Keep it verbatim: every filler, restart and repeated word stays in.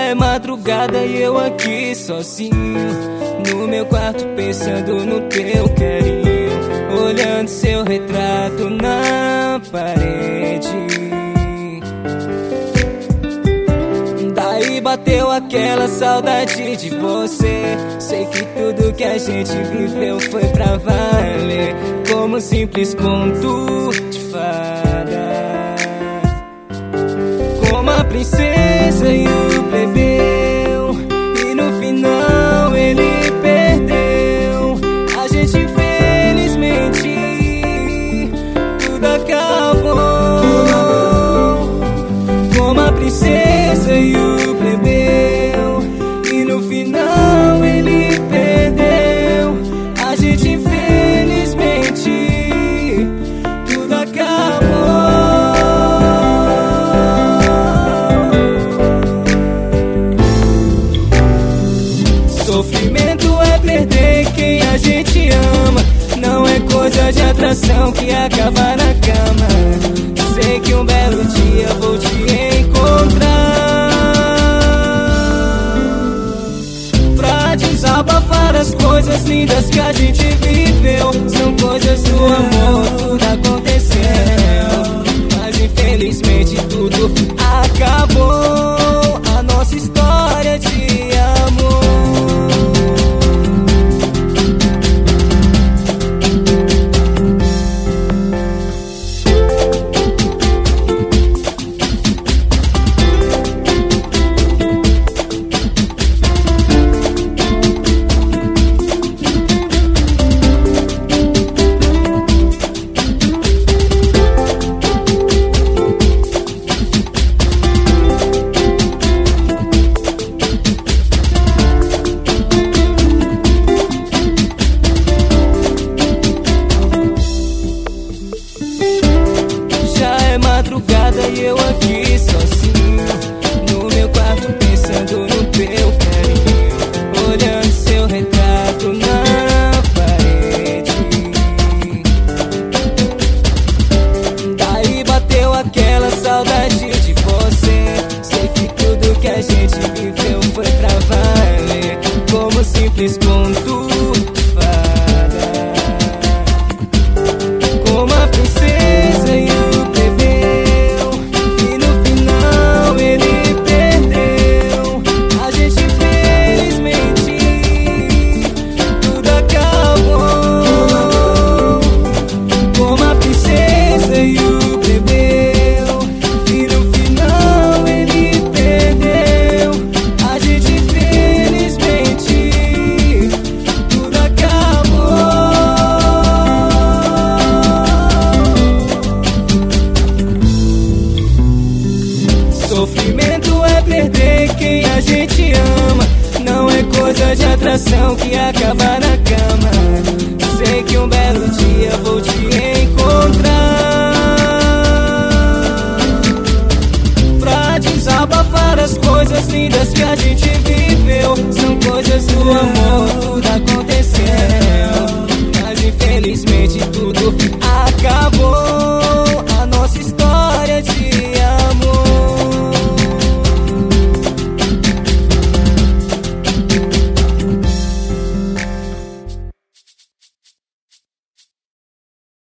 é madrugada e eu aqui sozinho no meu quarto pensando no teu carinho, olhando seu retrato na parede. Daí bateu aquela saudade de você. Sei que tudo que a gente viveu foi pra valer, como um simples conto de fada, como a princesa e o plebeu, e no final ele perdeu. A gente infelizmente tudo acabou, como a princesa e o plebeu, e no final ele perdeu. A gente infelizmente tudo acabou. Sofrimento é perder quem a gente ama, não é coisa de atração que acaba na cama. Sei que um belo dia vou te encontrar pra desabafar as coisas lindas que a gente viveu. São coisas do amor, tudo aconteceu, mas infelizmente tudo acabou. A nossa história de amor. Madrugada e eu aqui sozinho no meu quarto pensando no teu carinho, olhando seu retrato na parede. Daí bateu aquela saudade de você. Sei que tudo que a gente viveu foi pra valer, como um simples conto de fada, como a princesa e o sofrimento é perder quem a gente ama, não é coisa de atração que acaba na cama. Sei que um belo dia vou te encontrar pra desabafar as coisas lindas que a gente viveu. São coisas do amor, tudo